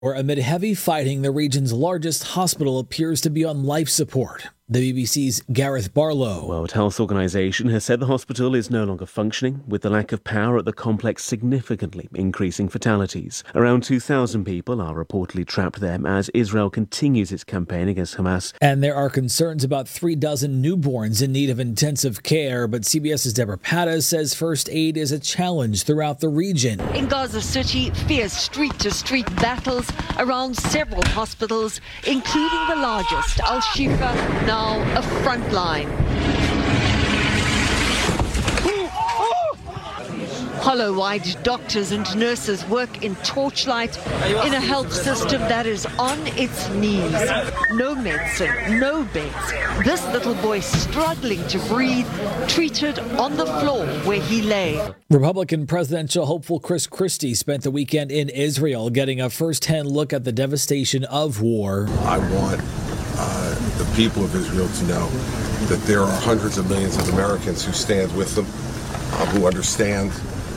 Or amid heavy fighting, the region's largest hospital appears to be on life support. The BBC's Gareth Barlow. World Health Organization has said the hospital is no longer functioning, with the lack of power at the complex significantly increasing fatalities. Around 2,000 people are reportedly trapped there as Israel continues its campaign against Hamas. And there are concerns about 36 newborns in need of intensive care, but CBS's Deborah Patta says first aid is a challenge throughout the region. In Gaza City, fierce street-to-street battles around several hospitals, including the largest, Al-Shifa, now a front line. Hollow-eyed doctors and nurses work in torchlight in a health system that is on its knees. No medicine, no beds. This little boy struggling to breathe, treated on the floor where he lay. Republican presidential hopeful Chris Christie spent the weekend in Israel getting a first-hand look at the devastation of war. I want the people of Israel to know that there are hundreds of millions of Americans who stand with them, who understand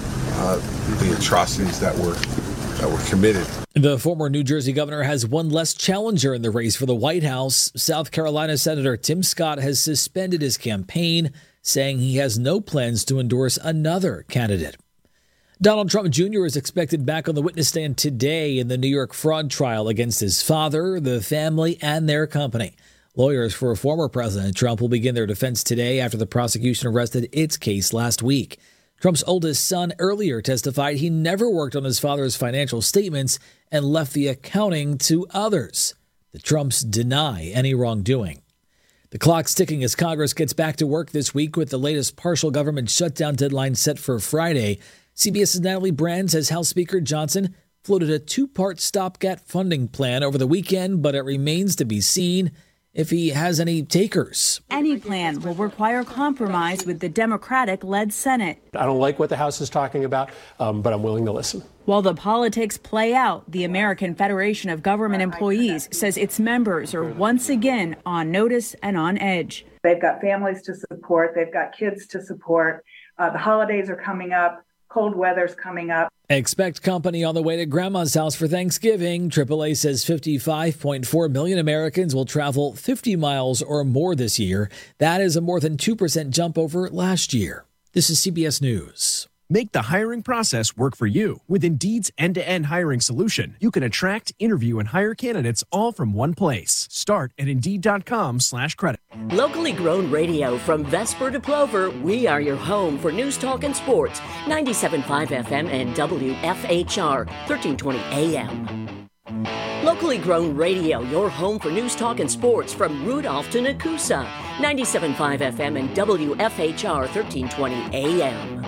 the atrocities that were committed. The former New Jersey governor has one less challenger in the race for the White House. South Carolina Senator Tim Scott has suspended his campaign, saying he has no plans to endorse another candidate. Donald Trump Jr. is expected back on the witness stand today in the New York fraud trial against his father, the family, and their company. Lawyers for former President Trump will begin their defense today after the prosecution arrested its case last week. Trump's oldest son earlier testified he never worked on his father's financial statements and left the accounting to others. The Trumps deny any wrongdoing. The clock's ticking as Congress gets back to work this week with the latest partial government shutdown deadline set for Friday. CBS's Natalie Brand says House Speaker Johnson floated a two-part stopgap funding plan over the weekend, but it remains to be seen if he has any takers. Any plan will require compromise with the Democratic-led Senate. I don't like what the House is talking about, but I'm willing to listen. While the politics play out, the American Federation of Government Employees says its members are once again on notice and on edge. They've got families to support. They've got kids to support. The holidays are coming up. Cold weather's coming up. Expect company on the way to Grandma's house for Thanksgiving. AAA says 55.4 million Americans will travel 50 miles or more this year. That is a more than 2% jump over last year. This is CBS News. Make the hiring process work for you. With Indeed's end-to-end hiring solution, you can attract, interview, and hire candidates all from one place. Start at Indeed.com/credit. Locally grown radio from Vesper to Plover, we are your home for news, talk, and sports. 97.5 FM and WFHR, 1320 AM. Locally grown radio, your home for news, talk, and sports from Rudolph to Nakusa. 97.5 FM and WFHR, 1320 AM.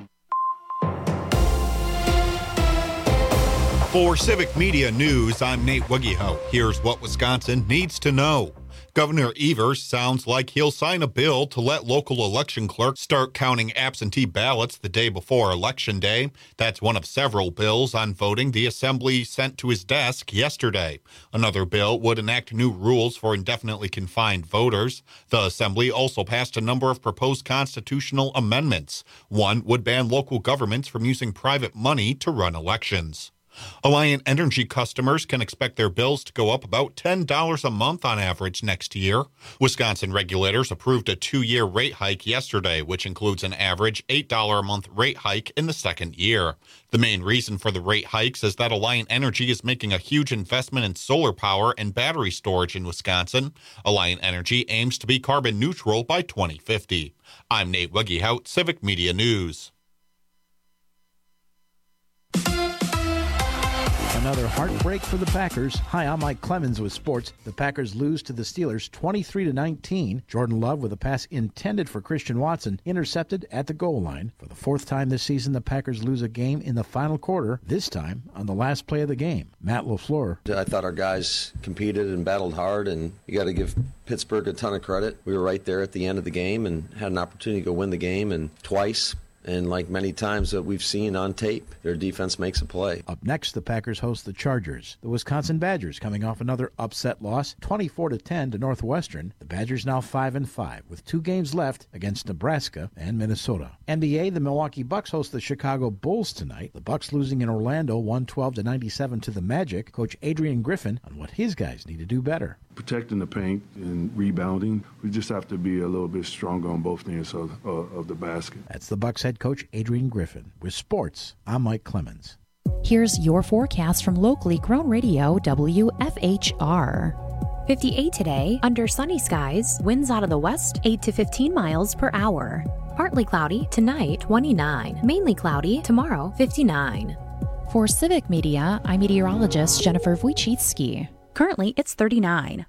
For Civic Media News, I'm Nate Wuggehout. Here's what Wisconsin needs to know. Governor Evers sounds like he'll sign a bill to let local election clerks start counting absentee ballots the day before Election Day. That's one of several bills on voting the Assembly sent to his desk yesterday. Another bill would enact new rules for indefinitely confined voters. The Assembly also passed a number of proposed constitutional amendments. One would ban local governments from using private money to run elections. Alliant Energy customers can expect their bills to go up about $10 a month on average next year. Wisconsin regulators approved a 2-year rate hike yesterday, which includes an average $8 a month rate hike in the second year. The main reason for the rate hikes is that Alliant Energy is making a huge investment in solar power and battery storage in Wisconsin. Alliant Energy aims to be carbon neutral by 2050. I'm Nate Wuggehout, Civic Media News. Another heartbreak for the Packers. Hi, I'm Mike Clemens with sports. The Packers lose to the Steelers 23-19. Jordan Love with a pass intended for Christian Watson, intercepted at the goal line. For the fourth time this season, the Packers lose a game in the final quarter, this time on the last play of the game. Matt LaFleur. I thought our guys competed and battled hard, and you got to give Pittsburgh a ton of credit. We were right there at the end of the game and had an opportunity to go win the game, and twice. And like many times that we've seen on tape, their defense makes a play. Up next, the Packers host the Chargers. The Wisconsin Badgers coming off another upset loss, 24-10 to Northwestern. The Badgers now 5-5 with 2 games left against Nebraska and Minnesota. NBA, the Milwaukee Bucks host the Chicago Bulls tonight. The Bucks losing in Orlando 112-97 to the Magic. Coach Adrian Griffin on what his guys need to do better. Protecting the paint and rebounding. We just have to be a little bit stronger on both ends of the basket. That's the Bucks head coach Adrian Griffin. With sports, I'm Mike Clemens. Here's your forecast from locally grown radio WFHR. 58 today, under sunny skies, winds out of the west 8 to 15 miles per hour. Partly cloudy tonight, 29. Mainly cloudy tomorrow, 59. For Civic Media, I'm meteorologist Jennifer Wojcicki. Currently, it's 39.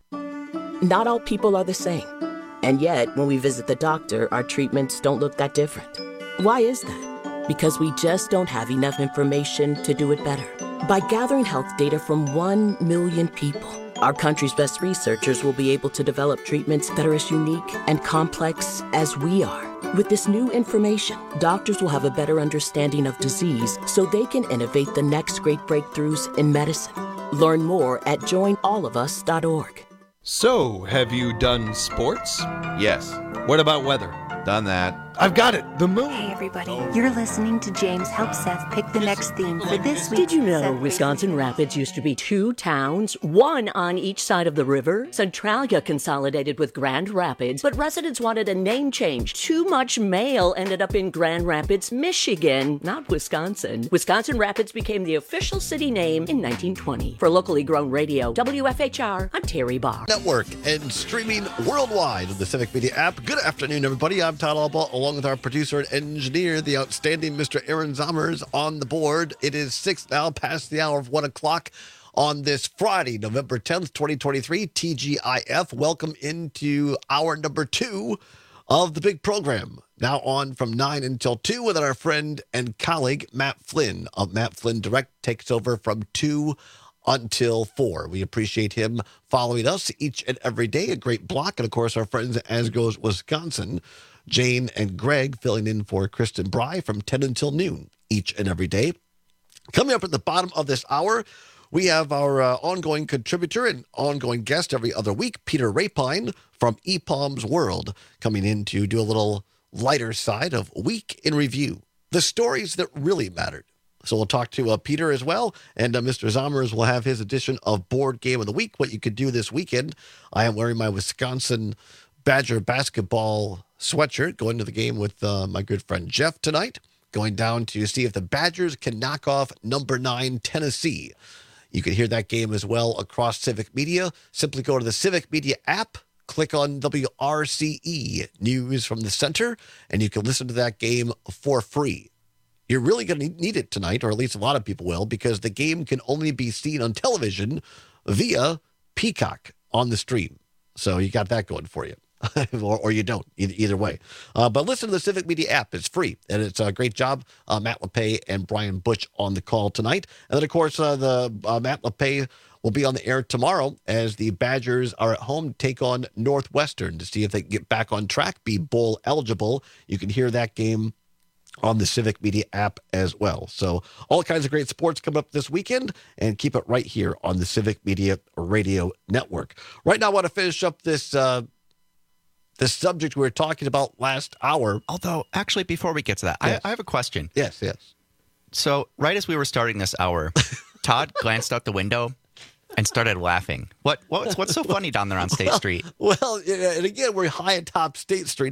Not all people are the same. And yet, when we visit the doctor, our treatments don't look that different. Why is that? Because we just don't have enough information to do it better. By gathering health data from 1 million people, our country's best researchers will be able to develop treatments that are as unique and complex as we are. With this new information, doctors will have a better understanding of disease so they can innovate the next great breakthroughs in medicine. Learn more at joinallofus.org. So, have you done sports? Yes. What about weather? Done that. I've got it. The moon. Hey, everybody. You're listening to James help Seth pick the next theme for this week. Did you know Wisconsin Rapids used to be 2 towns, 1 on each side of the river? Centralia consolidated with Grand Rapids, but residents wanted a name change. Too much mail ended up in Grand Rapids, Michigan, not Wisconsin. Wisconsin Rapids became the official city name in 1920. For locally grown radio, WFHR, I'm Terry Barr. Network and streaming worldwide on the Civic Media app. Good afternoon, everybody. I'm Todd Alba, along with our producer and engineer, the outstanding Mr. Aaron Zommers, on the board. It is 6 now, past the hour of 1 o'clock on this Friday, November 10th, 2023, TGIF. Welcome into hour number 2 of the big program. Now on from 9 until 2 with our friend and colleague, Matt Flynn of Matt Flynn Direct, takes over from 2 until 4. We appreciate him following us each and every day. A great block. And, of course, our friends at As Goes Wisconsin, Jane and Greg, filling in for Kristen Bry from 10 until noon each and every day. Coming up at the bottom of this hour, we have our ongoing contributor and ongoing guest every other week, Peter Rapine from EPOM's World, coming in to do a little lighter side of Week in Review, the stories that really mattered. So we'll talk to Peter as well, and Mr. Zommers will have his edition of Board Game of the Week, what you could do this weekend. I am wearing my Wisconsin Badger basketball sweatshirt, going to the game with my good friend Jeff tonight, going down to see if the Badgers can knock off number 9 Tennessee. You can hear that game as well across Civic Media. Simply go to the Civic Media app, click on WRCE, News from the Center, and you can listen to that game for free. You're really going to need it tonight, or at least a lot of people will, because the game can only be seen on television via Peacock on the stream. So you got that going for you. or you don't, either way. But listen to the Civic Media app. It's free, and it's a great job. Matt LePay and Brian Butch on the call tonight. And then, of course, the Matt LePay will be on the air tomorrow as the Badgers are at home to take on Northwestern to see if they can get back on track, be bowl eligible. You can hear that game on the Civic Media app as well. So all kinds of great sports coming up this weekend, and keep it right here on the Civic Media Radio Network. Right now, I want to finish up this the subject we were talking about last hour. Although, actually, before we get to that, yes. I have a question. Yes. So right as we were starting this hour, Todd glanced out the window and started laughing. What's so funny down there on State Street? Well, and again, we're high atop State Street,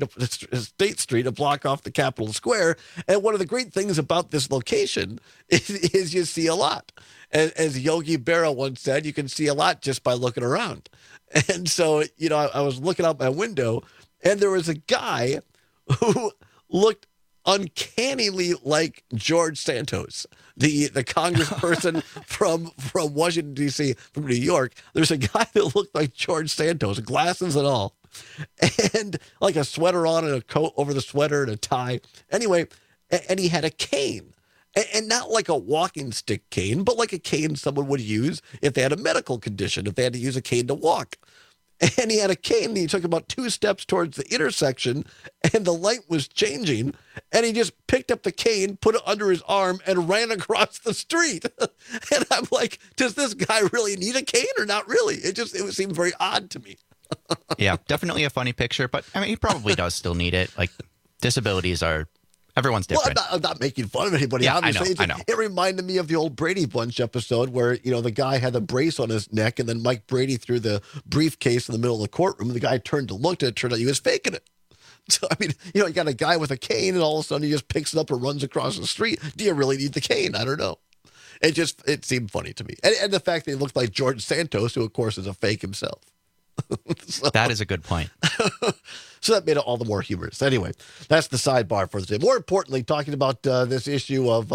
a block off the Capitol Square. And one of the great things about this location is you see a lot. And as Yogi Berra once said, you can see a lot just by looking around. And so, I was looking out my window, and there was a guy who looked uncannily like George Santos, the congressperson from Washington, D.C., from New York. There's a guy that looked like George Santos, glasses and all, and like a sweater on and a coat over the sweater and a tie. Anyway, and he had a cane. And not like a walking stick cane, but like a cane someone would use if they had a medical condition, if they had to use a cane to walk. and he had a cane, and he took about 2 steps towards the intersection, and the light was changing, and he just picked up the cane, put it under his arm, and ran across the street. And I'm like, does this guy really need a cane or not really? It seemed very odd to me. Yeah, definitely a funny picture, but I mean, he probably does still need it. Like, disabilities are, everyone's different. Well, I'm not making fun of anybody. Yeah, obviously. I know. It reminded me of the old Brady Bunch episode where, the guy had the brace on his neck, and then Mike Brady threw the briefcase in the middle of the courtroom, and the guy turned to look, and it turned out he was faking it. So, I mean, you got a guy with a cane, and all of a sudden he just picks it up and runs across the street. Do you really need the cane? I don't know. It seemed funny to me. And the fact that he looked like George Santos, who, of course, is a fake himself. So, that is a good point. So that made it all the more humorous. Anyway, that's the sidebar for the day. More importantly, talking about this issue of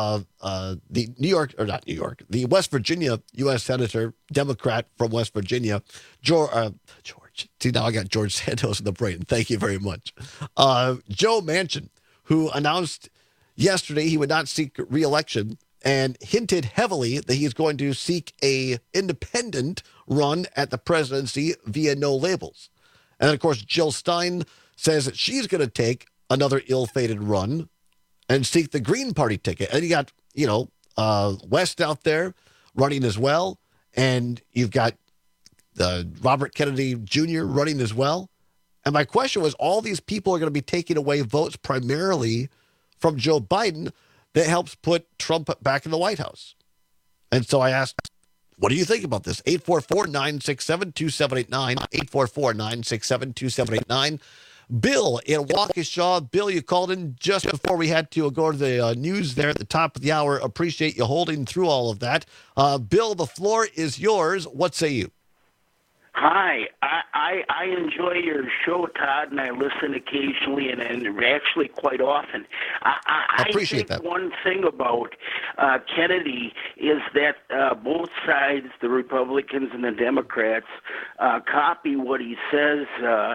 the West Virginia U.S. Senator, Democrat from West Virginia, George. See, now I got George Santos in the brain. Thank you very much. Joe Manchin, who announced yesterday he would not seek re-election and hinted heavily that he's going to seek a independent run at the presidency via no labels. And then, of course, Jill Stein says that she's going to take another ill-fated run and seek the Green Party ticket. And you got, West out there running as well. And you've got Robert Kennedy Jr. running as well. And my question was, all these people are going to be taking away votes primarily from Joe Biden that helps put Trump back in the White House. And so I asked, what do you think about this? 844-967-2789, 844-967-2789. Bill in Waukesha. Bill, you called in just before we had to go to the news there at the top of the hour. Appreciate you holding through all of that. Bill, the floor is yours. What say you? Hi, I enjoy your show, Todd, and I listen occasionally and actually quite often. I appreciate think that. One thing about Kennedy is that both sides, the Republicans and the Democrats, copy what he says,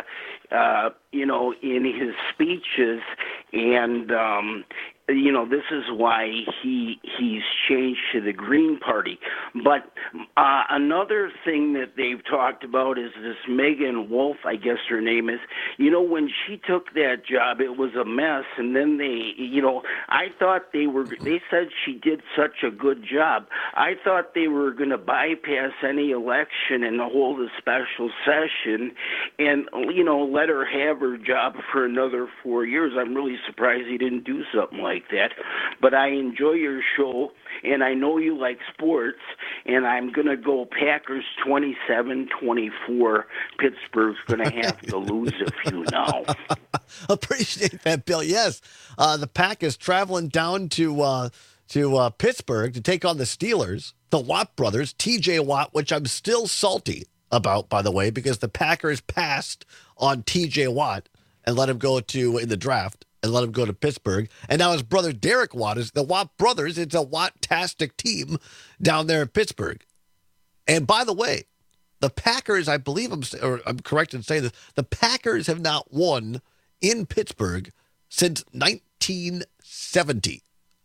in his speeches, and this is why he's changed to the Green Party. But another thing that they've talked about is this Megan Wolf, I guess her name is. When she took that job, it was a mess, and then I thought they said she did such a good job. I thought they were going to bypass any election and hold a special session and, let her have her job for another 4 years. I'm really surprised he didn't do something like that. But I enjoy your show, and I know you like sports, and I'm going to go Packers 27-24. Pittsburgh's going to have to lose a few now. Appreciate that, Bill. Yes, the Pack is traveling down to Pittsburgh to take on the Steelers, the Watt brothers, T.J. Watt, which I'm still salty about, by the way, because the Packers passed on T.J. Watt and let him go in the draft. And let him go to Pittsburgh. And now his brother Derek Watt is the Watt brothers. It's a Watt-tastic team down there in Pittsburgh. And by the way, the Packers, I believe I'm correct in saying this, the Packers have not won in Pittsburgh since 1970.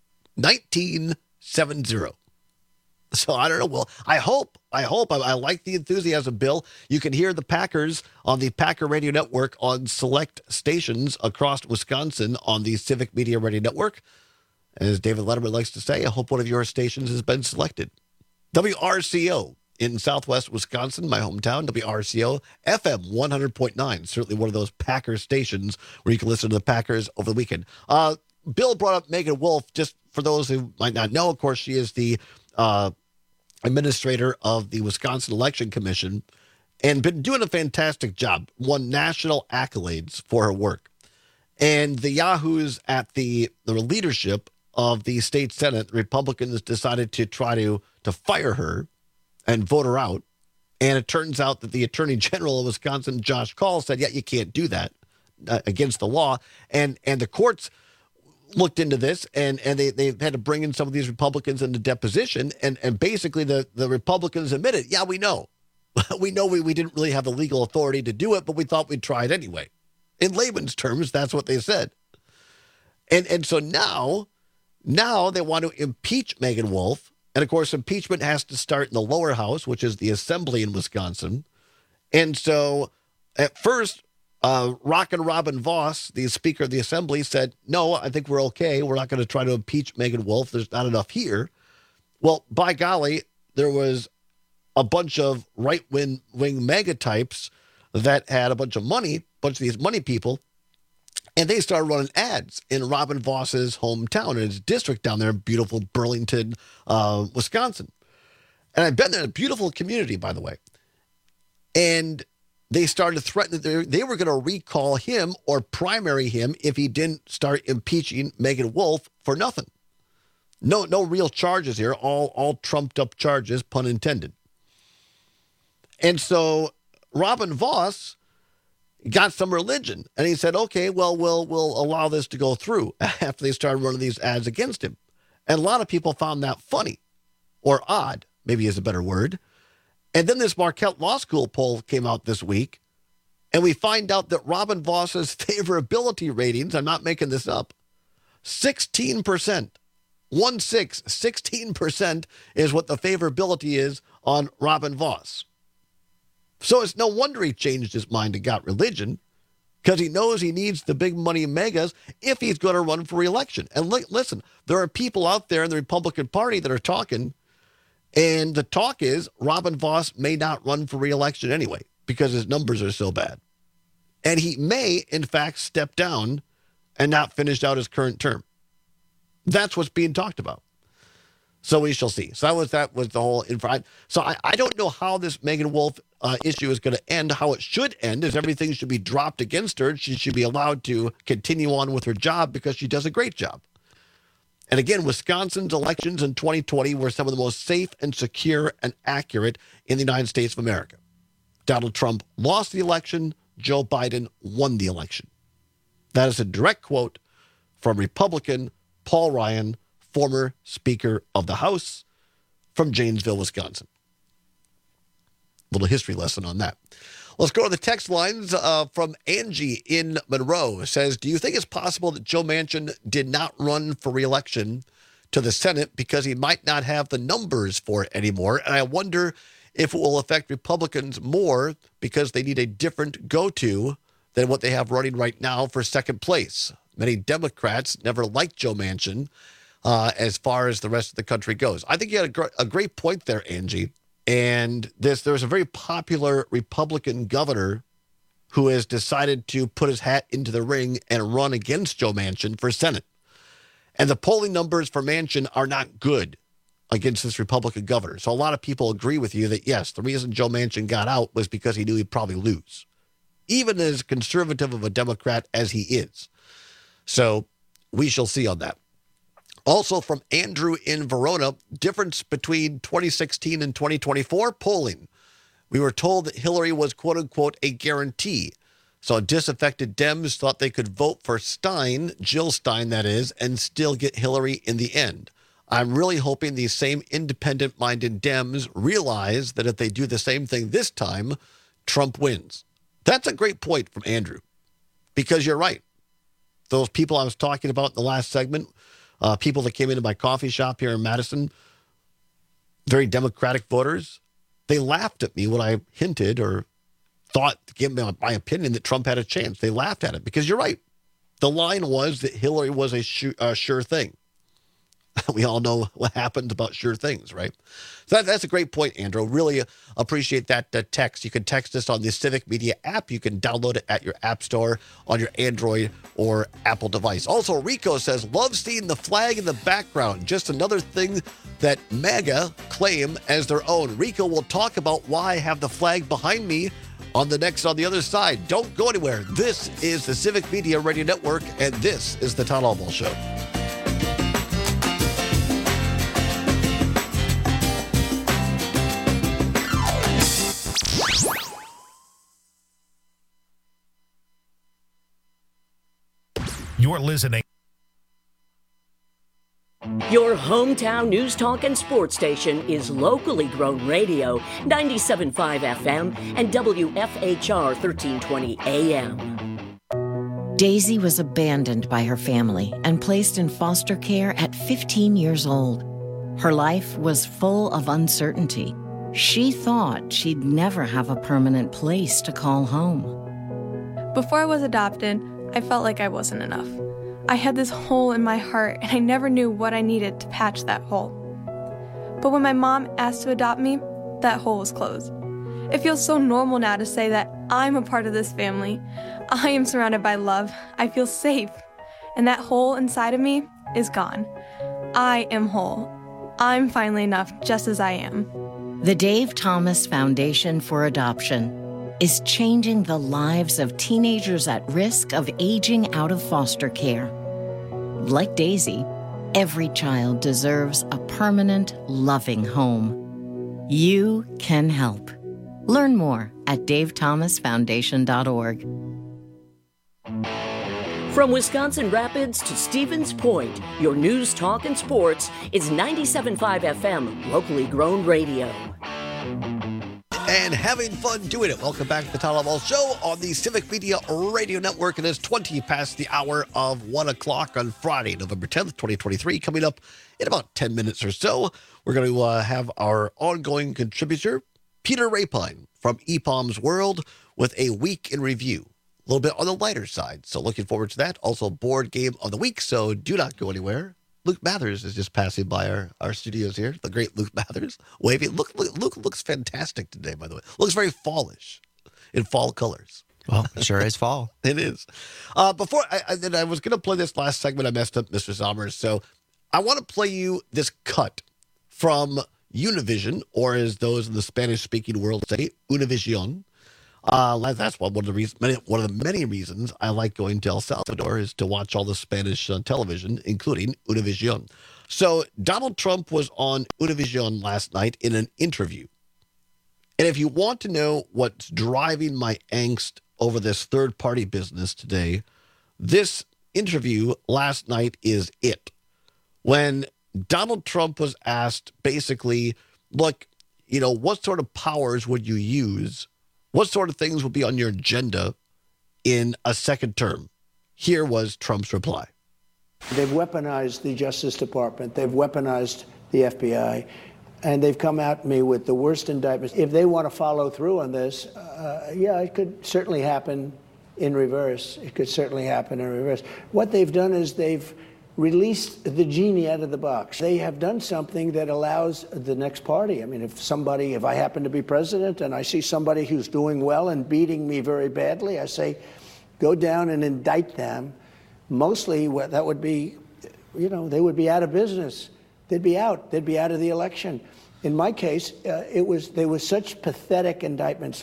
1970. So I don't know. Well, I hope. I like the enthusiasm, Bill. You can hear the Packers on the Packer Radio Network on select stations across Wisconsin on the Civic Media Radio Network. As David Letterman likes to say, I hope one of your stations has been selected. WRCO in Southwest Wisconsin, my hometown, WRCO, FM 100.9, certainly one of those Packer stations where you can listen to the Packers over the weekend. Bill brought up Megan Wolf, just for those who might not know. Of course, she is the administrator of the Wisconsin Election Commission and been doing a fantastic job, won national accolades for her work. And the yahoos at the leadership of the state Senate, Republicans, decided to try to fire her and vote her out. And it turns out that the Attorney General of Wisconsin, Josh Kaul, said, yeah, you can't do that against the law. And the courts looked into this, and they had to bring in some of these Republicans into deposition, and basically the Republicans admitted, yeah, we know. We know we didn't really have the legal authority to do it, but we thought we'd try it anyway. In layman's terms, that's what they said. And so now they want to impeach Megan Wolf, and of course impeachment has to start in the lower house, which is the assembly in Wisconsin. And so at first, Rockin' Robin Vos, the Speaker of the Assembly, said, no, I think we're okay. We're not going to try to impeach Megan Wolf. There's not enough here. Well, by golly, there was a bunch of right-wing MAGA types that had a bunch of money, a bunch of these money people, and they started running ads in Robin Voss's hometown, in his district down there in beautiful Burlington, Wisconsin. And I've been there, a beautiful community, by the way. And they started threatening that they were going to recall him or primary him if he didn't start impeaching Megan Wolf for nothing. No real charges here, all trumped up charges, pun intended. And so Robin Vos got some religion, and he said, okay, well, we'll allow this to go through after they started running these ads against him. And a lot of people found that funny or odd, maybe is a better word. And then this Marquette Law School poll came out this week, and we find out that Robin Voss's favorability ratings, I'm not making this up, 16%. 16% is what the favorability is on Robin Vos. So it's no wonder he changed his mind and got religion, because he knows he needs the big money megas if he's going to run for re-election. And listen, there are people out there in the Republican Party that are talking, and the talk is Robin Vos may not run for re-election anyway because his numbers are so bad. And he may, in fact, step down and not finish out his current term. That's what's being talked about. So we shall see. So that was the whole info. So I don't know how this Megan Wolf issue is going to end. How it should end is everything should be dropped against her. She should be allowed to continue on with her job because she does a great job. And again, Wisconsin's elections in 2020 were some of the most safe and secure and accurate in the United States of America. Donald Trump lost the election. Joe Biden won the election. That is a direct quote from Republican Paul Ryan, former Speaker of the House from Janesville, Wisconsin. Little history lesson on that. Let's go to the text lines from Angie in Monroe. It says, do you think it's possible that Joe Manchin did not run for re-election to the Senate because he might not have the numbers for it anymore? And I wonder if it will affect Republicans more because they need a different go-to than what they have running right now for second place. Many Democrats never liked Joe Manchin as far as the rest of the country goes. I think you had a great point there, Angie. And there's a very popular Republican governor who has decided to put his hat into the ring and run against Joe Manchin for Senate. And the polling numbers for Manchin are not good against this Republican governor. So a lot of people agree with you that, yes, the reason Joe Manchin got out was because he knew he'd probably lose, even as conservative of a Democrat as he is. So we shall see on that. Also from Andrew in Verona, difference between 2016 and 2024 polling. We were told that Hillary was, quote unquote, a guarantee. So disaffected Dems thought they could vote for Stein, Jill Stein that is, and still get Hillary in the end. I'm really hoping these same independent-minded Dems realize that if they do the same thing this time, Trump wins. That's a great point from Andrew, because you're right. Those people I was talking about in the last segment, people that came into my coffee shop here in Madison, very Democratic voters, they laughed at me when I hinted or thought to give me my opinion that Trump had a chance. They laughed at it because you're right. The line was that Hillary was a sure thing. We all know what happens about sure things, right? So that's a great point, Andrew. Really appreciate that text. You can text us on the Civic Media app. You can download it at your app store on your Android or Apple device. Also, Rico says, love seeing the flag in the background. Just another thing that MAGA claim as their own. Rico will talk about why I have the flag behind me on the other side. Don't go anywhere. This is the Civic Media Radio Network, and this is the Todd Albaugh Show. You're listening. Your hometown news, talk, and sports station is locally grown radio, 97.5 FM and WFHR 1320 AM. Daisy was abandoned by her family and placed in foster care at 15 years old. Her life was full of uncertainty. She thought she'd never have a permanent place to call home. Before I was adopted, I felt like I wasn't enough. I had this hole in my heart, and I never knew what I needed to patch that hole. But when my mom asked to adopt me, that hole was closed. It feels so normal now to say that I'm a part of this family. I am surrounded by love. I feel safe. And that hole inside of me is gone. I am whole. I'm finally enough just as I am. The Dave Thomas Foundation for Adoption is changing the lives of teenagers at risk of aging out of foster care. Like Daisy, every child deserves a permanent, loving home. You can help. Learn more at davethomasfoundation.org. From Wisconsin Rapids to Stevens Point, your news, talk, and sports is 97.5 FM, locally grown radio. And having fun doing it. Welcome back to the Todd Ball Show on the Civic Media Radio Network. It is 20 past the hour of 1 o'clock on Friday, November 10th, 2023. Coming up in about 10 minutes or so, we're going to have our ongoing contributor, Peter Rapine from EPOM's World, with a week in review. A little bit on the lighter side, so looking forward to that. Also, board game of the week, so do not go anywhere. Luke Mathers is just passing by our studios here. The great Luke Mathers. Wavy. Luke looks fantastic today, by the way. Looks very fallish in fall colors. Well, it sure is fall. It is. Before I was going to play this last segment, I messed up, Mr. Zommers. So I want to play you this cut from Univision, or as those in the Spanish-speaking world say, Univision. That's one of the many reasons I like going to El Salvador is to watch all the Spanish television, including Univision. So Donald Trump was on Univision last night in an interview. And if you want to know what's driving my angst over this third-party business today, this interview last night is it. When Donald Trump was asked basically, look, what sort of powers would you use? What sort of things will be on your agenda in a second term? Here was Trump's reply. They've weaponized the Justice Department. They've weaponized the FBI. And they've come at me with the worst indictments. If they want to follow through on this, it could certainly happen in reverse. It could certainly happen in reverse. What they've done is they've released the genie out of the box. They have done something that allows the next party. I mean, if I happen to be president and I see somebody who's doing well and beating me very badly, I say, go down and indict them. Mostly that would be, they would be out of business. They'd be out. They'd be out of the election. In my case, there was such pathetic indictments.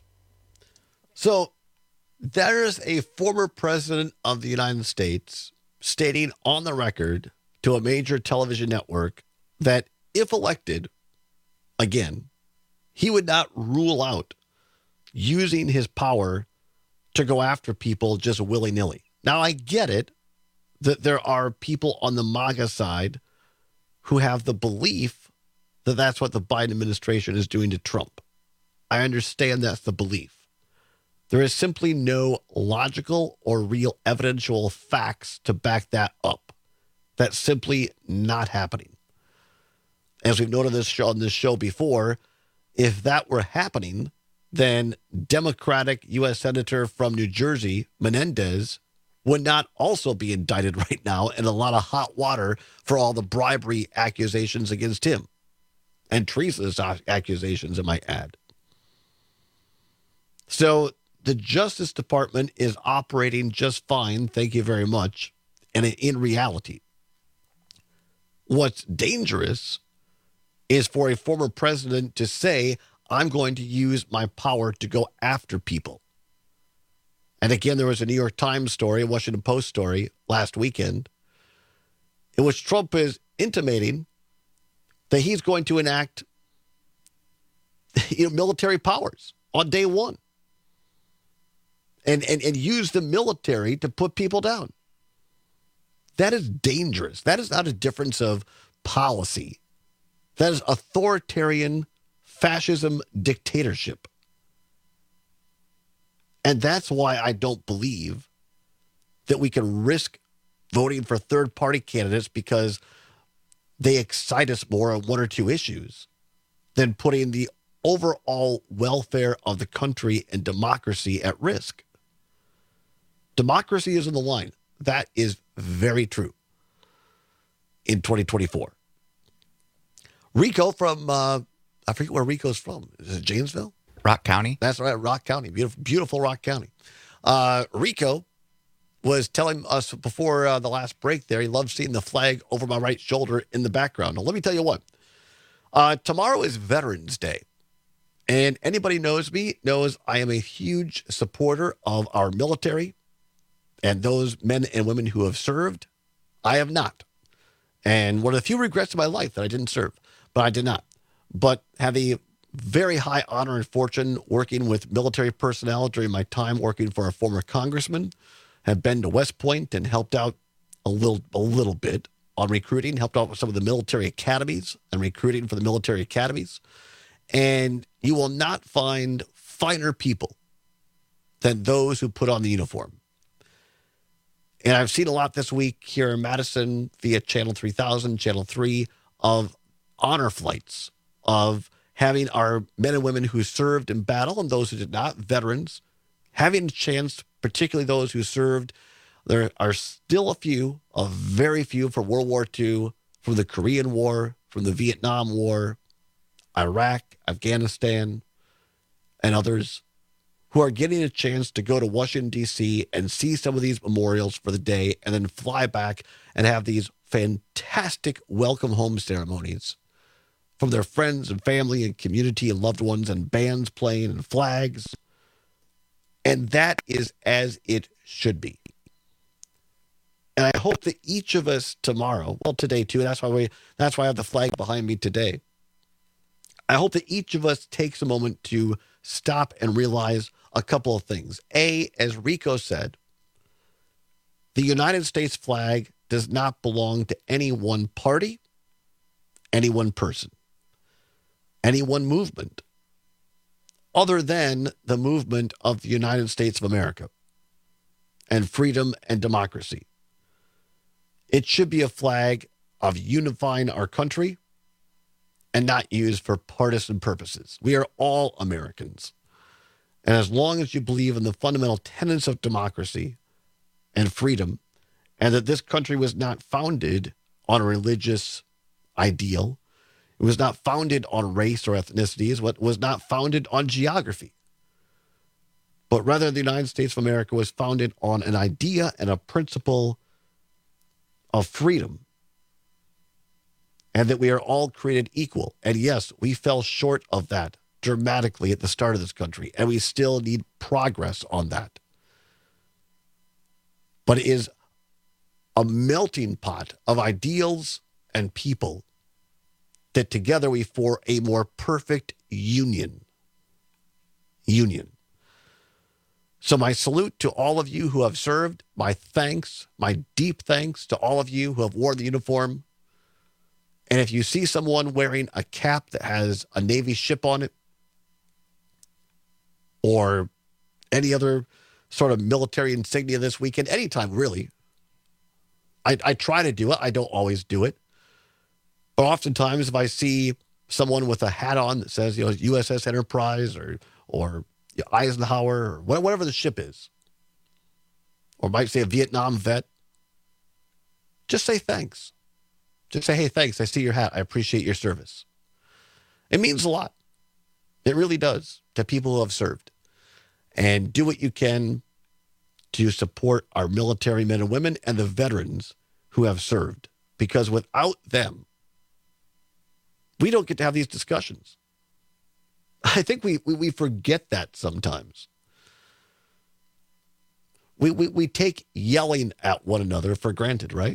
So there's a former president of the United States stating on the record to a major television network that if elected again, he would not rule out using his power to go after people just willy-nilly. Now, I get it that there are people on the MAGA side who have the belief that that's what the Biden administration is doing to Trump. I understand that's the belief. There is simply no logical or real evidential facts to back that up. That's simply not happening. As we've noted on this show before, if that were happening, then Democratic U.S. Senator from New Jersey, Menendez, would not also be indicted right now in a lot of hot water for all the bribery accusations against him. And treasonous accusations, I might add. So the Justice Department is operating just fine, thank you very much, and in reality. What's dangerous is for a former president to say, I'm going to use my power to go after people. And again, there was a New York Times story, a Washington Post story last weekend, in which Trump is intimating that he's going to enact military powers on day one. And use the military to put people down. That is dangerous. That is not a difference of policy. That is authoritarian fascism dictatorship. And that's why I don't believe that we can risk voting for third-party candidates because they excite us more on one or two issues than putting the overall welfare of the country and democracy at risk. Democracy is on the line. That is very true in 2024. Rico from, I forget where Rico's from. Is it Janesville? Rock County. That's right, Rock County. Beautiful Rock County. Rico was telling us before the last break there, he loves seeing the flag over my right shoulder in the background. Now, let me tell you what. Tomorrow is Veterans Day. And anybody knows me knows I am a huge supporter of our military and those men and women who have served. I have not. And one of the few regrets of my life that I didn't serve, but I did not. But have a very high honor and fortune working with military personnel during my time working for a former congressman. Have been to West Point and helped out a little bit on recruiting, helped out with some of the military academies and recruiting for the military academies. And you will not find finer people than those who put on the uniform. And I've seen a lot this week here in Madison via Channel 3000, Channel 3, of honor flights, of having our men and women who served in battle and those who did not, veterans, having a chance, particularly those who served. There are still a very few from World War II, from the Korean War, from the Vietnam War, Iraq, Afghanistan, and others who are getting a chance to go to Washington, D.C. and see some of these memorials for the day and then fly back and have these fantastic welcome home ceremonies from their friends and family and community and loved ones and bands playing and flags. And that is as it should be. And I hope that each of us tomorrow, well, today too, that's why I have the flag behind me today. I hope that each of us takes a moment to stop and realize a couple of things. A, as Rico said, the United States flag does not belong to any one party, any one person, any one movement, other than the movement of the United States of America and freedom and democracy. It should be a flag of unifying our country and not used for partisan purposes. We are all Americans. And as long as you believe in the fundamental tenets of democracy and freedom, and that this country was not founded on a religious ideal, it was not founded on race or ethnicities, it was not founded on geography, but rather the United States of America was founded on an idea and a principle of freedom, and that we are all created equal. And yes, we fell short of that dramatically at the start of this country, and we still need progress on that. But it is a melting pot of ideals and people that together we form a more perfect union. So my salute to all of you who have served, my thanks, my deep thanks to all of you who have worn the uniform. And if you see someone wearing a cap that has a Navy ship on it, or any other sort of military insignia this weekend, anytime really, I try to do it. I don't always do it. But oftentimes if I see someone with a hat on that says, USS Enterprise or Eisenhower or whatever the ship is, or might say a Vietnam vet, just say thanks. Just say, hey, thanks. I see your hat. I appreciate your service. It means a lot. It really does to people who have served. And do what you can to support our military men and women and the veterans who have served. Because without them, we don't get to have these discussions. I think we forget that sometimes. We take yelling at one another for granted, right?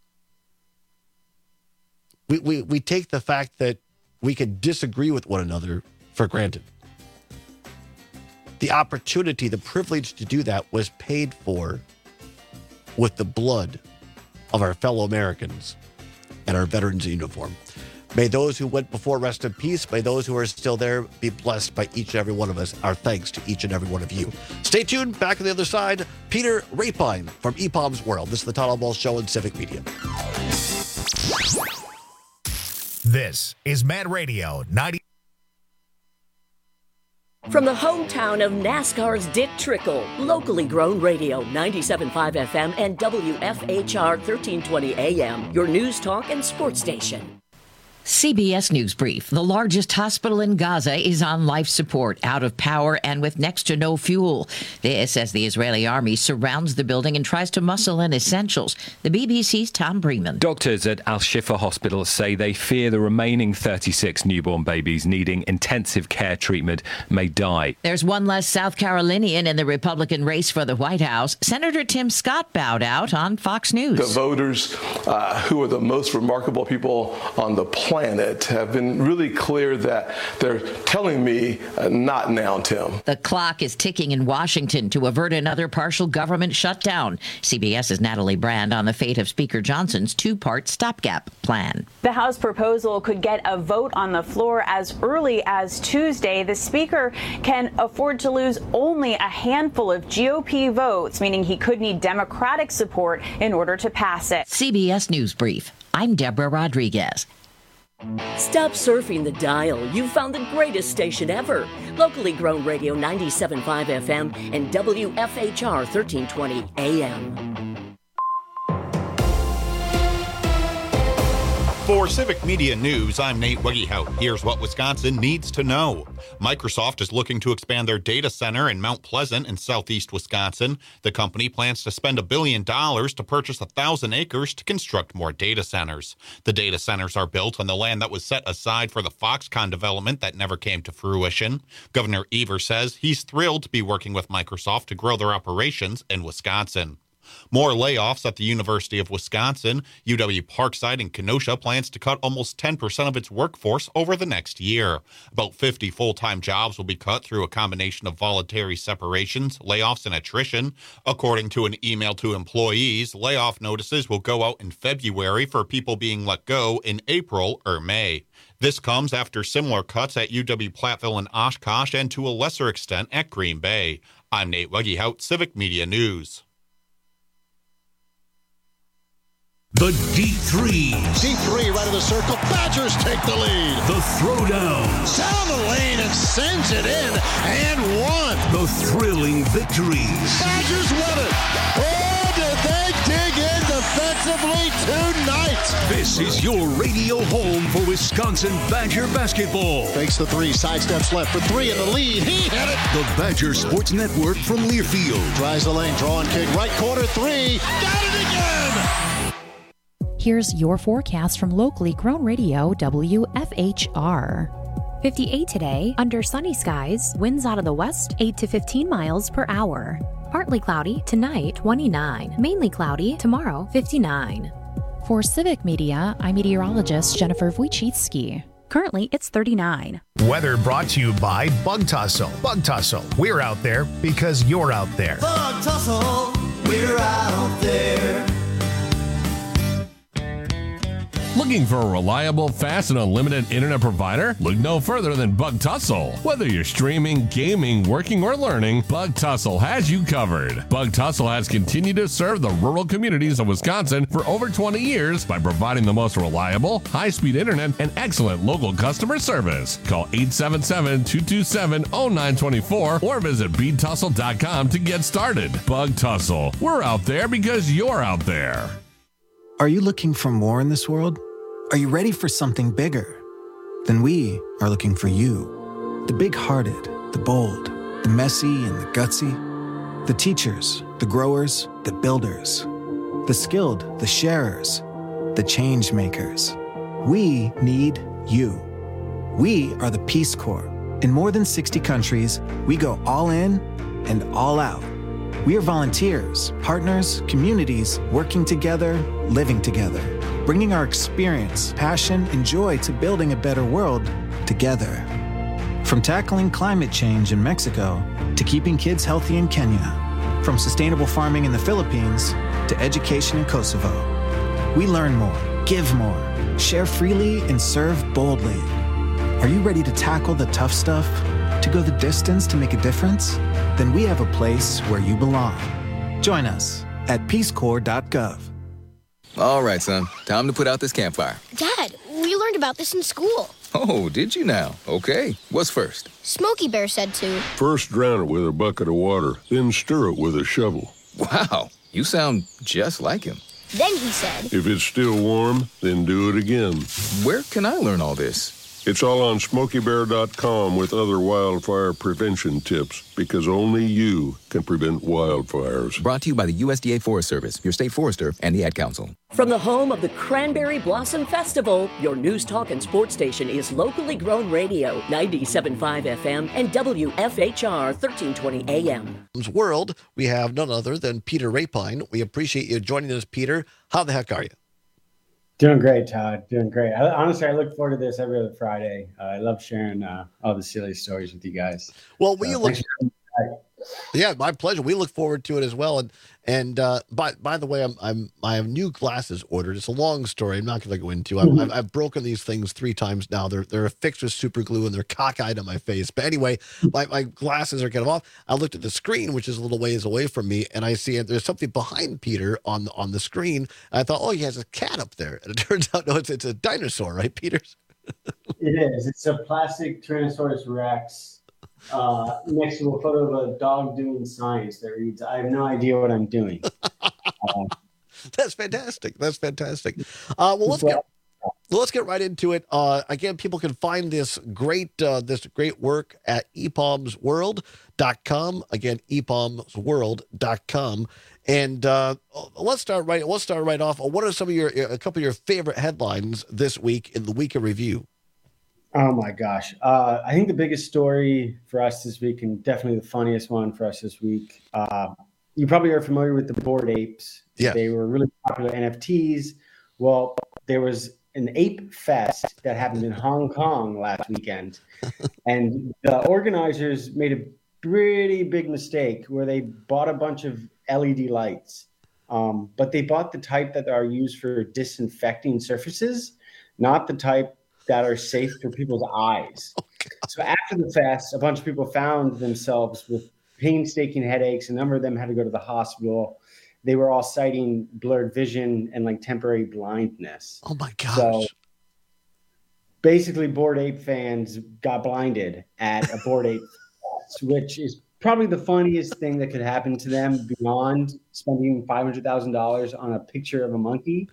We take the fact that we can disagree with one another for granted. The opportunity, the privilege to do that was paid for with the blood of our fellow Americans and our veterans in uniform. May those who went before rest in peace. May those who are still there be blessed by each and every one of us. Our thanks to each and every one of you. Stay tuned. Back on the other side, Peter Rapine from EPOM's World. This is the Todd Ball Show on Civic Media. This is Mad Radio 90. From the hometown of NASCAR's Dick Trickle, locally grown radio, 97.5 FM and WFHR 1320 AM, your news, talk, and sports station. CBS News Brief. The largest hospital in Gaza is on life support, out of power, and with next to no fuel. This as the Israeli army surrounds the building and tries to muscle in essentials. The BBC's Tom Bremen. Doctors at Al-Shifa Hospital say they fear the remaining 36 newborn babies needing intensive care treatment may die. There's one less South Carolinian in the Republican race for the White House. Senator Tim Scott bowed out on Fox News. The voters who are the most remarkable people on the planet have been really clear that they're telling me not now, Tim. The clock is ticking in Washington to avert another partial government shutdown. CBS's Natalie Brand on the fate of Speaker Johnson's two-part stopgap plan. The House proposal could get a vote on the floor as early as Tuesday. The Speaker can afford to lose only a handful of GOP votes, meaning he could need Democratic support in order to pass it. CBS News Brief. I'm Deborah Rodriguez. Stop surfing the dial. You've found the greatest station ever. Locally grown radio, 97.5 FM and WFHR 1320 AM. For Civic Media News, I'm Nate Wegehout. Here's what Wisconsin needs to know. Microsoft is looking to expand their data center in Mount Pleasant in southeast Wisconsin. The company plans to spend $1 billion to purchase 1,000 acres to construct more data centers. The data centers are built on the land that was set aside for the Foxconn development that never came to fruition. Governor Evers says he's thrilled to be working with Microsoft to grow their operations in Wisconsin. More layoffs at the University of Wisconsin. UW Parkside in Kenosha plans to cut almost 10% of its workforce over the next year. About 50 full-time jobs will be cut through a combination of voluntary separations, layoffs, and attrition. According to an email to employees, layoff notices will go out in February for people being let go in April or May. This comes after similar cuts at UW-Platteville and Oshkosh and to a lesser extent at Green Bay. I'm Nate Wegehout, Civic Media News. The Deep Threes. Deep three, right of the circle. Badgers take the lead. The Throwdowns. Down the lane and sends it in and one. The thrilling victories. Badgers won it. Oh, did they dig in defensively tonight? This is your radio home for Wisconsin Badger basketball. Fakes the three, sidesteps left for three in the lead. He hit it. The Badger Sports Network from Learfield. Tries the lane, draw and kick, right corner three. Got it again. Here's your forecast from locally grown radio WFHR. 58 today, under sunny skies, winds out of the west, 8 to 15 miles per hour. Partly cloudy tonight, 29. Mainly cloudy tomorrow, 59. For Civic Media, I'm meteorologist Jennifer Wojcicki. Currently, it's 39. Weather brought to you by Bug Tussle. Bug Tussle. We're out there because you're out there. Bug Tussle. We're out there. Looking for a reliable, fast, and unlimited internet provider? Look no further than Bug Tussle. Whether you're streaming, gaming, working, or learning, Bug Tussle has you covered. Bug Tussle has continued to serve the rural communities of Wisconsin for over 20 years by providing the most reliable, high-speed internet and excellent local customer service. Call 877-227-0924 or visit BTussle.com to get started. Bug Tussle. We're out there because you're out there. Are you looking for more in this world? Are you ready for something bigger? Then we are looking for you. The big-hearted, the bold, the messy and the gutsy. The teachers, the growers, the builders. The skilled, the sharers, the change makers. We need you. We are the Peace Corps. In more than 60 countries, we go all in and all out. We are volunteers, partners, communities, working together, living together, bringing our experience, passion, and joy to building a better world together. From tackling climate change in Mexico to keeping kids healthy in Kenya, from sustainable farming in the Philippines to education in Kosovo. We learn more, give more, share freely, and serve boldly. Are you ready to tackle the tough stuff? To go the distance to make a difference? Then we have a place where you belong. Join us at peacecorps.gov. All right, son. Time to put out this campfire. Dad, we learned about this in school. Oh, did you now? Okay. What's first? Smokey Bear said to. First drown it with a bucket of water, then stir it with a shovel. Wow, you sound just like him. Then he said. If it's still warm, then do it again. Where can I learn all this? It's all on SmokeyBear.com with other wildfire prevention tips, because only you can prevent wildfires. Brought to you by the USDA Forest Service, your state forester, and the Ad Council. From the home of the Cranberry Blossom Festival, your news talk and sports station is locally grown radio, 97.5 FM and WFHR 1320 AM. World, we have none other than Peter Rapine. We appreciate you joining us, Peter. How the heck are you? Doing great, Todd. Doing great. Honestly, I look forward to this every other Friday. I love sharing all the silly stories with you guys. Well, yeah, my pleasure. We look forward to it as well. And by the way, I have new glasses ordered. It's a long story. I'm not going to go into. I've broken these things 3 times now. They're affixed with super glue and they're cockeyed on my face. But anyway, my glasses are getting off. I looked at the screen, which is a little ways away from me, and I see there's something behind Peter on the screen. And I thought, oh, he has a cat up there, and it turns out no, it's a dinosaur, right, Peter? It is. It's a plastic Tyrannosaurus Rex. Next to a photo of a dog doing science that reads, "I have no idea what I'm doing." That's fantastic. That's fantastic. Well, let's get right into it. Again, people can find this great work at epalmsworld.com. Again, epalmsworld.com. And let's start right off. What are a couple of your favorite headlines this week in the week of review? Oh my gosh. I think the biggest story for us this week, and definitely the funniest one for us this week, you probably are familiar with the Bored Apes. Yeah. They were really popular NFTs. Well, there was an Ape Fest that happened in Hong Kong last weekend. And the organizers made a pretty big mistake where they bought a bunch of LED lights. But they bought the type that are used for disinfecting surfaces, not the type that are safe for people's eyes. So after the fest, a bunch of people found themselves with painstaking headaches. A number of them had to go to the hospital. They were all citing blurred vision and temporary blindness. Oh my gosh. So basically, Bored Ape fans got blinded at a Bored Ape Fest, which is probably the funniest thing that could happen to them beyond spending $500,000 on a picture of a monkey.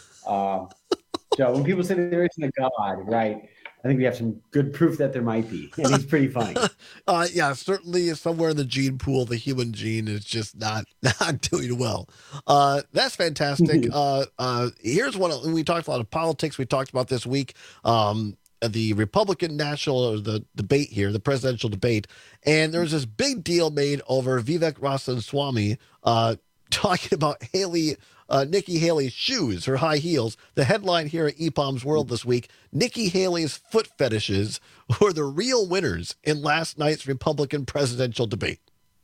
So when people say there isn't a God, right, I think we have some good proof that there might be. And it's pretty funny. Yeah, certainly somewhere in the gene pool, the human gene is just not doing well. That's fantastic. Here's one. We talked a lot of politics. We talked about this week, the Republican the debate here, the presidential debate. And there was this big deal made over Vivek Ramaswamy talking about Nikki Haley's shoes, her high heels. The headline here at EPOM's World this week, Nikki Haley's foot fetishes were the real winners in last night's Republican presidential debate.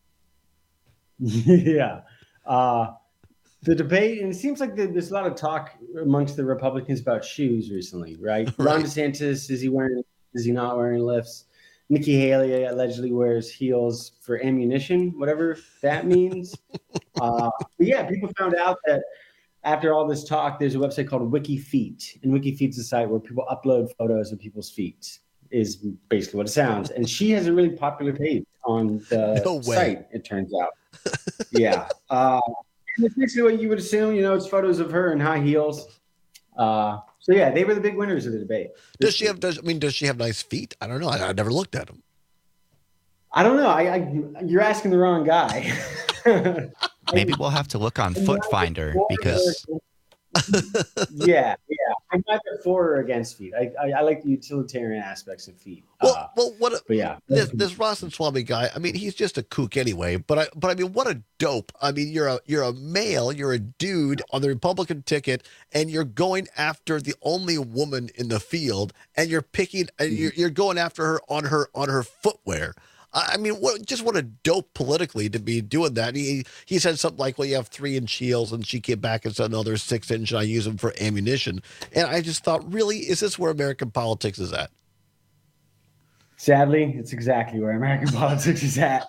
Yeah. The debate, and it seems like there's a lot of talk amongst the Republicans about shoes recently, right? Ron DeSantis, is he not wearing lifts? Nikki Haley allegedly wears heels for ammunition, whatever that means. But yeah, people found out that after all this talk, there's a website called WikiFeet. And WikiFeet's a site where people upload photos of people's feet, is basically what it sounds. And she has a really popular page on the site, it turns out. Yeah. And it's basically what you would assume, it's photos of her in high heels. So yeah, they were the big winners of the debate. Does she have nice feet? I don't know. I never looked at them. I don't know. You're asking the wrong guy. Maybe we'll have to look on Foot Finder because. Yeah. I'm neither for or against feet. I like the utilitarian aspects of feet. This Ramaswamy guy. I mean, he's just a kook anyway. But I mean, what a dope. I mean, you're a male. You're a dude on the Republican ticket, and you're going after the only woman in the field, and you're picking. And you're going after her on her footwear. I mean, what a dope politically to be doing that. He said something like, well, you have 3-inch heels, and she came back and said, no, they're 6-inch, and I use them for ammunition. And I just thought, really, is this where American politics is at? Sadly, it's exactly where American politics is at.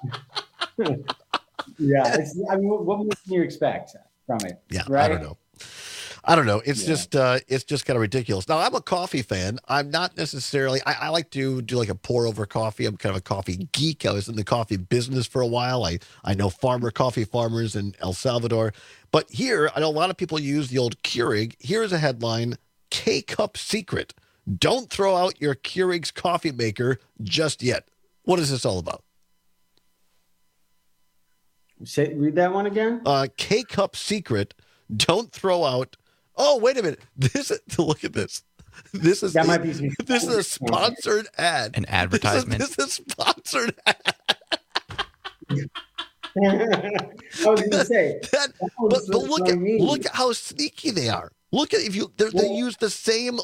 Yeah. What more can you expect from it? Yeah, right? I don't know. I don't know. It's just kind of ridiculous. Now, I'm a coffee fan. I'm not necessarily. I like to do like a pour over coffee. I'm kind of a coffee geek. I was in the coffee business for a while. I know coffee farmers in El Salvador. But here, I know a lot of people use the old Keurig. Here's a headline: K-Cup secret. Don't throw out your Keurig's coffee maker just yet. What is this all about? Read that one again. K-Cup secret. Don't throw out. Oh, wait a minute. Look at this. This is a sponsored ad. An advertisement. This is a sponsored ad. I was going to say. But look at how sneaky they are. Look at they use the same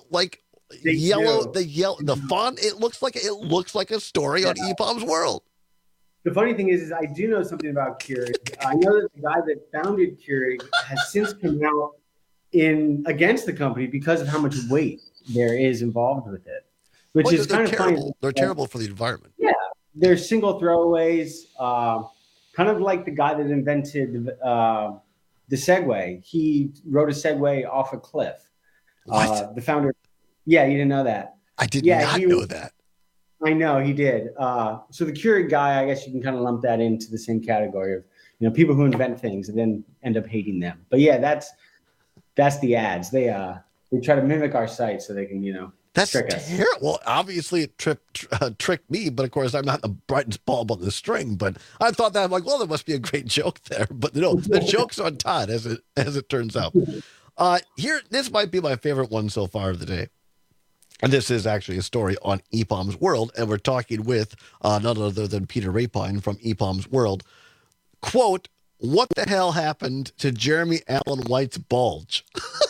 the font. It looks like a story on EPOM's World. The funny thing is I do know something about Keurig. I know that the guy that founded Keurig has since come out against the company because of how much weight there is involved with it, which is kind of terrible. funny. They're terrible for the environment. Yeah, they're single throwaways, kind of like the guy that invented the Segway. He rode a Segway off a cliff. What? The founder. Yeah, you didn't know that. I did not know that. I know he did. So the Keurig guy, I guess you can kind of lump that into the same category of people who invent things and then end up hating them. But yeah, that's the ads. They try to mimic our site so they can trick us. Well, obviously it tricked me, but of course I'm not the brightest bulb on the string. But I thought that I'm like, well, there must be a great joke there. But no, the joke's on Todd, as it turns out. This might be my favorite one so far of the day. And this is actually a story on EPOM's World, and we're talking with none other than Peter Rapine from EPOM's World. Quote, what the hell happened to Jeremy Allen White's bulge?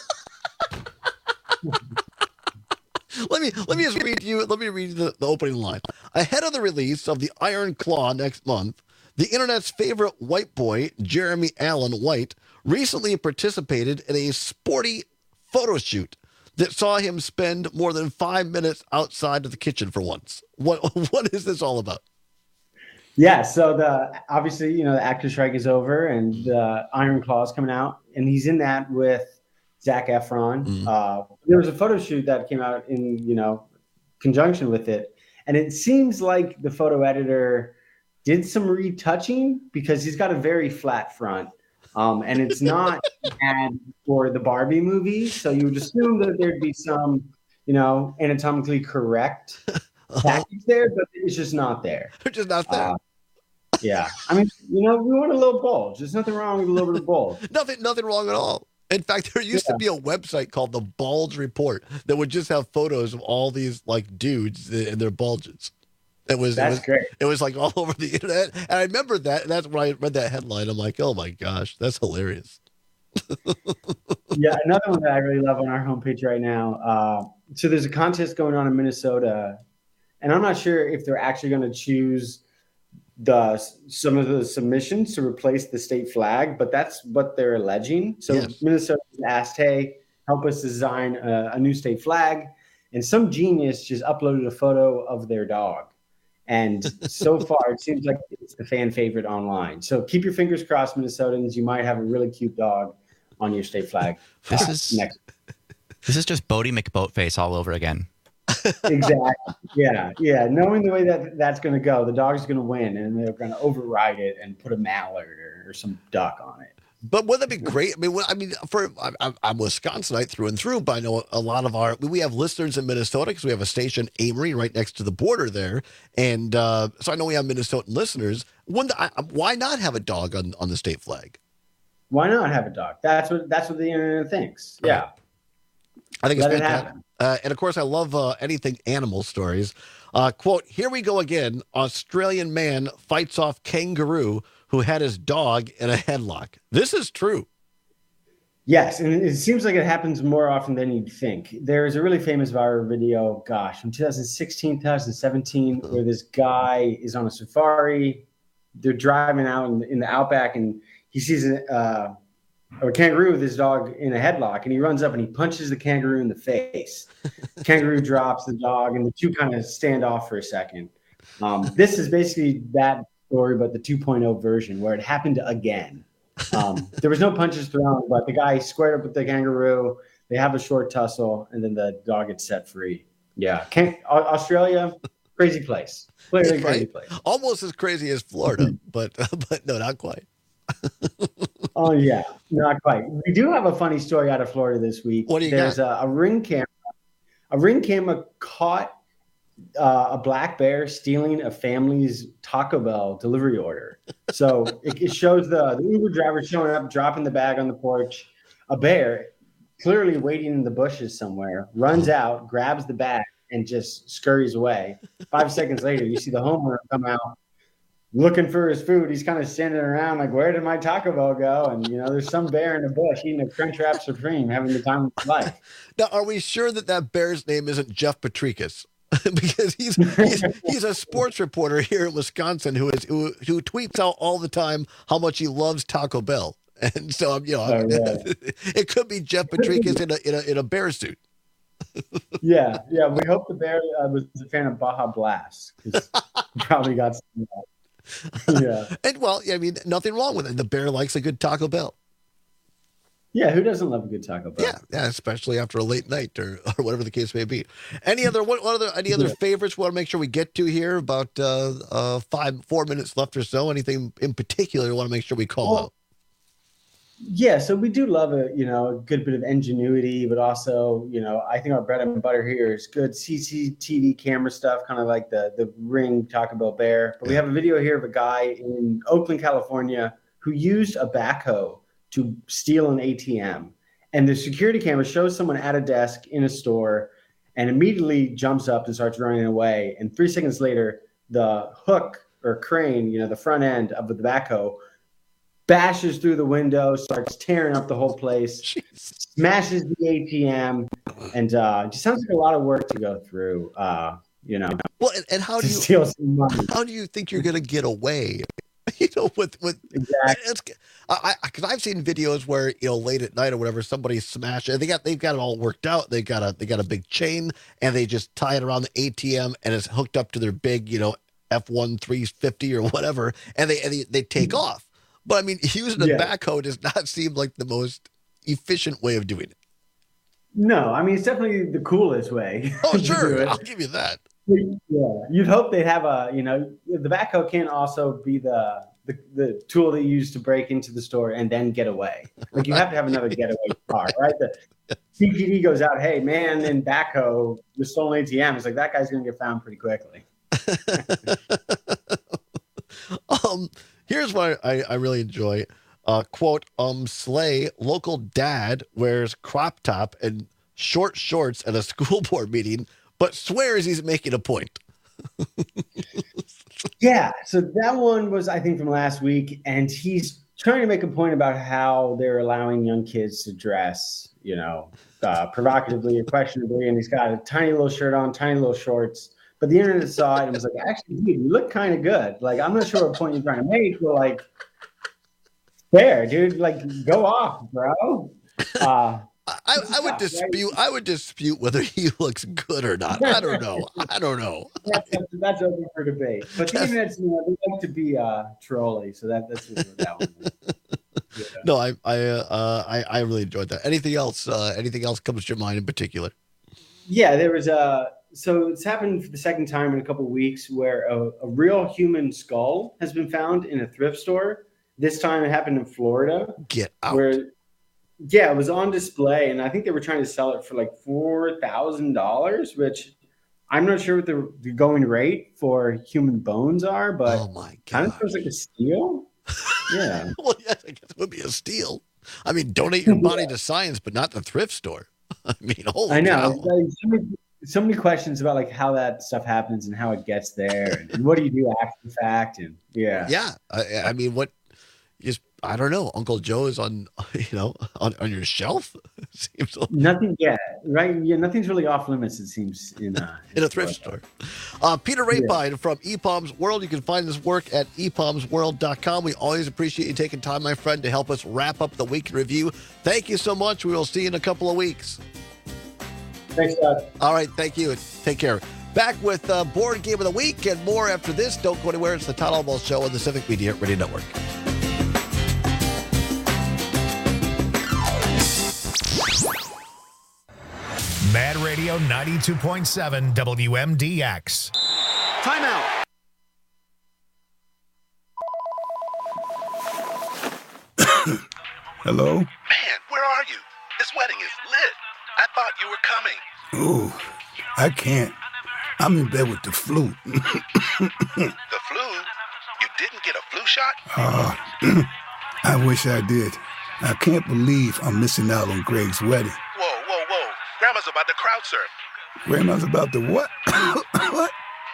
Let me just read you. Let me read the opening line. Ahead of the release of the Iron Claw next month, the internet's favorite white boy, Jeremy Allen White, recently participated in a sporty photo shoot that saw him spend more than 5 minutes outside of the kitchen for once. What is this all about? Yeah, so obviously the actor strike is over and the Iron Claw is coming out, and he's in that with Zac Efron. Mm-hmm. There was a photo shoot that came out in conjunction with it, and it seems like the photo editor did some retouching because he's got a very flat front. And it's not an ad for the Barbie movie, so you would assume that there'd be some, anatomically correct package there, but it's just not there. They're just not there. Yeah, I mean, we want a little bulge. There's nothing wrong with a little bit of bulge. Nothing wrong at all. In fact, there used to be a website called the Bulge Report that would just have photos of all these dudes and their bulges. That's great. It was like all over the internet. And I remember that. And that's when I read that headline. I'm like, oh my gosh, that's hilarious. Yeah. Another one that I really love on our homepage right now. So there's a contest going on in Minnesota, and I'm not sure if they're actually going to choose some of the submissions to replace the state flag, but that's what they're alleging. So yes. Minnesota asked, hey, help us design a new state flag. And some genius just uploaded a photo of their dog. And so far, it seems like it's the fan favorite online. So keep your fingers crossed, Minnesotans. You might have a really cute dog on your state flag. This is just Bodie McBoatface all over again. Exactly. Yeah. Knowing the way that's going to go, the dog's going to win, and they're going to override it and put a mallard or some duck on it. But wouldn't that be great? I'm Wisconsinite through and through, but I know a lot of we have listeners in Minnesota because we have a station, Amory, right next to the border there. And so I know we have Minnesotan listeners. Why not have a dog on the state flag? Why not have a dog? That's what the internet thinks. Yeah. I think it's fantastic. And of course, I love anything animal stories. Quote, here we go again. Australian man fights off kangaroo who had his dog in a headlock. This is true. Yes, and it seems like it happens more often than you'd think. There is a really famous viral video, from 2016, 2017, where this guy is on a safari. They're driving out in the outback, and he sees a kangaroo with his dog in a headlock, and he runs up and he punches the kangaroo in the face. The kangaroo drops the dog, and the two kind of stand off for a second. This is basically that story, but the 2.0 version where it happened again. There was no punches thrown, but the guy squared up with the kangaroo. They have a short tussle, and then the dog gets set free. Yeah. Australia, crazy place. Clearly crazy place. Almost as crazy as Florida, but no, not quite. Oh, yeah. Not quite. We do have a funny story out of Florida this week. What do you There's got? a Ring camera. A Ring camera caught a black bear stealing a family's Taco Bell delivery order. So it shows the Uber driver showing up, dropping the bag on the porch. A bear, clearly waiting in the bushes somewhere, runs out, grabs the bag, and just scurries away. 5 seconds later, you see the homeowner come out looking for his food. He's kind of standing around like, where did my Taco Bell go? And, there's some bear in the bush eating a Crunchwrap Supreme, having the time of his life. Now, are we sure that bear's name isn't Jeff Patrikas? Because he's a sports reporter here in Wisconsin who tweets out all the time how much he loves Taco Bell. And so, it could be Jeff Patrikas in a bear suit. Yeah. We hope the bear was a fan of Baja Blast, because he probably got some of that. Yeah. And well, I mean, nothing wrong with it. The bear likes a good Taco Bell. Yeah, who doesn't love a good Taco Bell? Yeah, especially after a late night or whatever the case may be. Any other favorites we want to make sure we get to here? About 4 minutes left or so. Anything in particular you want to make sure we call out? Yeah, so we do love a good bit of ingenuity, but also, I think our bread and butter here is good CCTV camera stuff, kind of like the Ring Taco Bell bear. But we have a video here of a guy in Oakland, California, who used a backhoe to steal an ATM. And the security camera shows someone at a desk in a store and immediately jumps up and starts running away. And 3 seconds later, the hook or crane, the front end of the backhoe, bashes through the window, starts tearing up the whole place, smashes the ATM, and just sounds like a lot of work to go through, Well, and how do you steal some money. How do you think you're going to get away? With exactly. Because I've seen videos where late at night or whatever, somebody smashed it. They've got it all worked out. They got a big chain and they just tie it around the ATM and it's hooked up to their big F1 350 or whatever, and they take off. But I mean, using a backhoe does not seem like the most efficient way of doing it. No, I mean it's definitely the coolest way. Oh sure, I'll give you that. Yeah, you'd hope they'd have the backhoe can also be the tool that you use to break into the store and then get away. Like you have to have another getaway car, right? The CPD goes out, hey man, in backhoe, the stolen ATM. It's like that guy's going to get found pretty quickly. Here's what I really enjoy. Quote, Slay, local dad wears crop top and short shorts at a school board meeting, but swears he's making a point. Yeah, so that one was, I think, from last week, and he's trying to make a point about how they're allowing young kids to dress, provocatively or questionably, and he's got a tiny little shirt on, tiny little shorts. But the internet saw it and was like, actually, dude, you look kind of good. Like, I'm not sure what point you're trying to make, but like, fair, dude. Like, go off, bro. I would dispute whether he looks good or not. I don't know. That's open for debate. But the internet's, they like to be trolly, so that's what that one is. Yeah. No, I really enjoyed that. Anything else? Anything else comes to your mind in particular? Yeah, there was so it's happened for the second time in a couple of weeks where a real human skull has been found in a thrift store. This time it happened in Florida. Get out. Yeah, it was on display, and I think they were trying to sell it for like $4,000, which I'm not sure what the going rate for human bones are, but oh my God, kind of feels like a steal. Yeah. Well, yes, I guess it would be a steal. I mean, donate your body to science, but not the thrift store. I mean, holy I know. cow. So many questions about like how that stuff happens and how it gets there, and what do you do after the fact, and yeah. I mean, what? I don't know. Uncle Joe is on on your shelf. Seems like. Nothing yet, right? Yeah, nothing's really off limits. It seems in a thrift store. Peter Rapine from ePalms World. You can find this work at epalmsworld.com. We always appreciate you taking time, my friend, to help us wrap up the week in review. Thank you so much. We will see you in a couple of weeks. Thanks, Doug. All right, thank you. Take care. Back with Board Game of the Week and more after this. Don't go anywhere. It's the Todd Albaugh Show on the Civic Media Radio Network. Mad Radio 92.7 WMDX. Timeout. Hello? Man, where are you? This wedding is lit. I thought you were coming. Ooh, I can't. I'm in bed with the flu. The flu? You didn't get a flu shot? I wish I did. I can't believe I'm missing out on Greg's wedding. Whoa. Grandma's about to crowd surf. Grandma's about to what? What?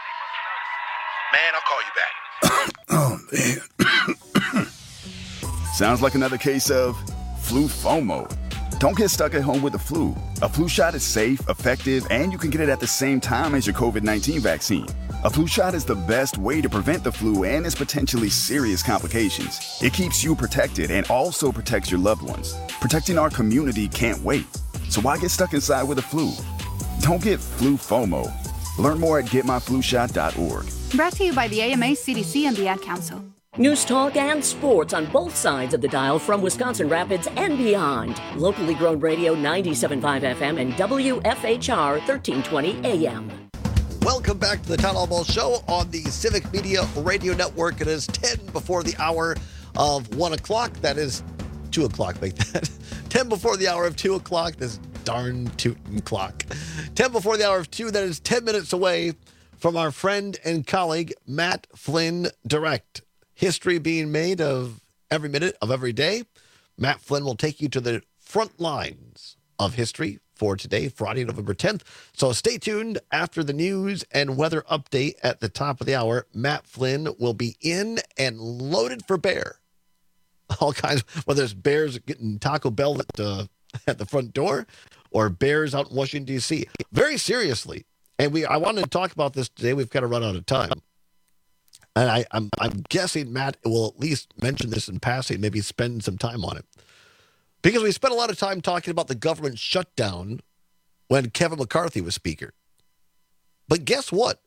Man, I'll call you back. Oh, man. Sounds like another case of flu FOMO. Don't get stuck at home with the flu. A flu shot is safe, effective, and you can get it at the same time as your COVID-19 vaccine. A flu shot is the best way to prevent the flu and its potentially serious complications. It keeps you protected and also protects your loved ones. Protecting our community can't wait. So why get stuck inside with the flu? Don't get flu FOMO. Learn more at getmyflushot.org. Brought to you by the AMA, CDC, and the Ad Council. News, talk, and sports on both sides of the dial from Wisconsin Rapids and beyond. Locally grown radio 97.5 FM and WFHR 1320 AM. Welcome back to the Town Hall Ball Show on the Civic Media Radio Network. It is 10 before the hour of 1 o'clock. That is 2 o'clock, make that. 10 before the hour of 2 o'clock. This darn tootin' clock. 10 before the hour of 2. That is 10 minutes away from our friend and colleague, Matt Flynn Direct. History being made of every minute of every day. Matt Flynn will take you to the front lines of history for today, Friday, November 10th. So stay tuned after the news and weather update at the top of the hour. Matt Flynn will be in and loaded for bear. All kinds, whether it's bears getting Taco Bell at the front door or bears out in Washington, D.C. Very seriously. And I wanted to talk about this today. We've kind of run out of time. And I'm guessing Matt will at least mention this in passing, maybe spend some time on it. Because we spent a lot of time talking about the government shutdown when Kevin McCarthy was Speaker. But guess what?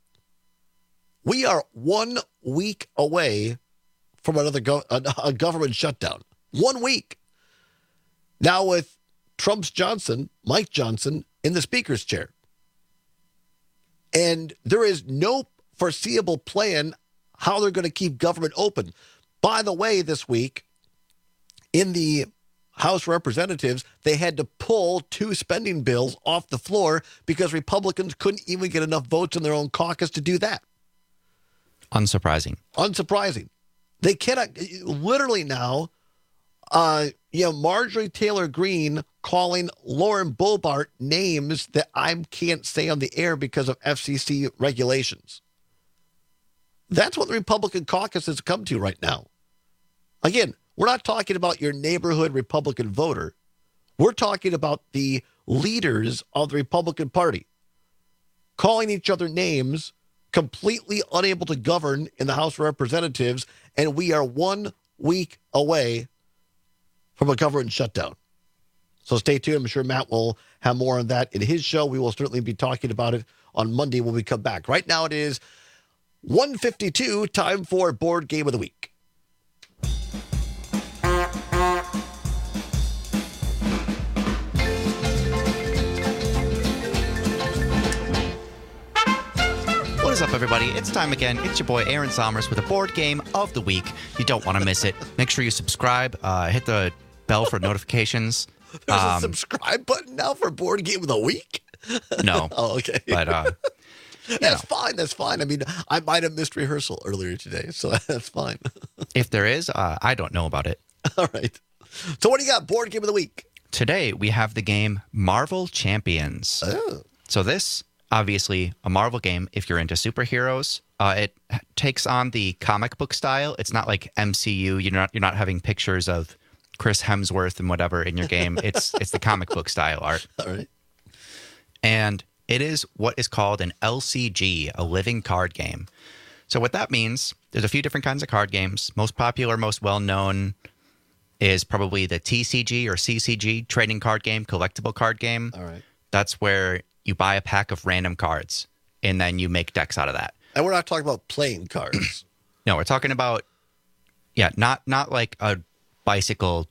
We are 1 week away from another a government shutdown. 1 week. Now with Trump's Johnson, Mike Johnson, in the Speaker's chair. And there is no foreseeable plan how they're going to keep government open. By the way, this week, in the House of Representatives, they had to pull 2 spending bills off the floor because Republicans couldn't even get enough votes in their own caucus to do that. Unsurprising. They cannot, literally now, Marjorie Taylor Greene calling Lauren Boebert names that I can't say on the air because of FCC regulations. That's what the Republican caucus has come to right now. Again, we're not talking about your neighborhood Republican voter. We're talking about the leaders of the Republican Party calling each other names, completely unable to govern in the House of Representatives, and we are 1 week away from a government shutdown. So stay tuned. I'm sure Matt will have more on that in his show. We will certainly be talking about it on Monday when we come back. Right now it is 1:52, time for Board Game of the Week. What is up, everybody? It's time again. It's your boy, Aaron Sommers, with a Board Game of the Week. You don't want to miss it. Make sure you subscribe. Hit the bell for notifications. There's a subscribe button now for Board Game of the Week? No. Oh, okay. But, That's fine. I mean, I might have missed rehearsal earlier today, so that's fine. If there is, I don't know about it. All right. So what do you got? Board Game of the Week. Today, we have the game Marvel Champions. Oh. So this, obviously, a Marvel game if you're into superheroes. It takes on the comic book style. It's not like MCU. You're not having pictures of Chris Hemsworth and whatever in your game. It's the comic book style art. All right. And it is what is called an LCG, a living card game. So what that means, there's a few different kinds of card games. Most popular, most well-known is probably the TCG or CCG, trading card game, collectible card game. All right. That's where you buy a pack of random cards, and then you make decks out of that. And we're not talking about playing cards. No, we're talking about, not like a bicycle deck.